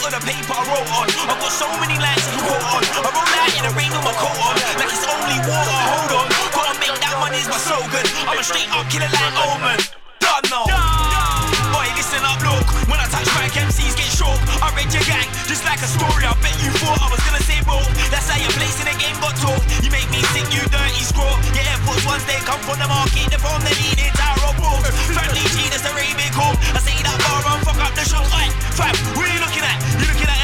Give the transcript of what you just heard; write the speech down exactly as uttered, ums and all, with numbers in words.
for the paper I wrote on. I've got so many lines to quote on. I roll out in the rain with my coat on, like it's only water, hold on. Gotta make that money is my slogan. I'm a straight up killer like Omen. Done now. Boy, listen up, look. When I touch mic, M Cs get shook. I read your gang, just like a story. I bet you thought I was gonna say both. That's how your place in the game got talk. You make me sick, you dirty scroll. Your Airports ones, they come from the market. They're from the leading tower of both. Family G, that's the Ray Big Home. I say that bar and fuck up the show. Oi, fam, what are you looking at? You looking at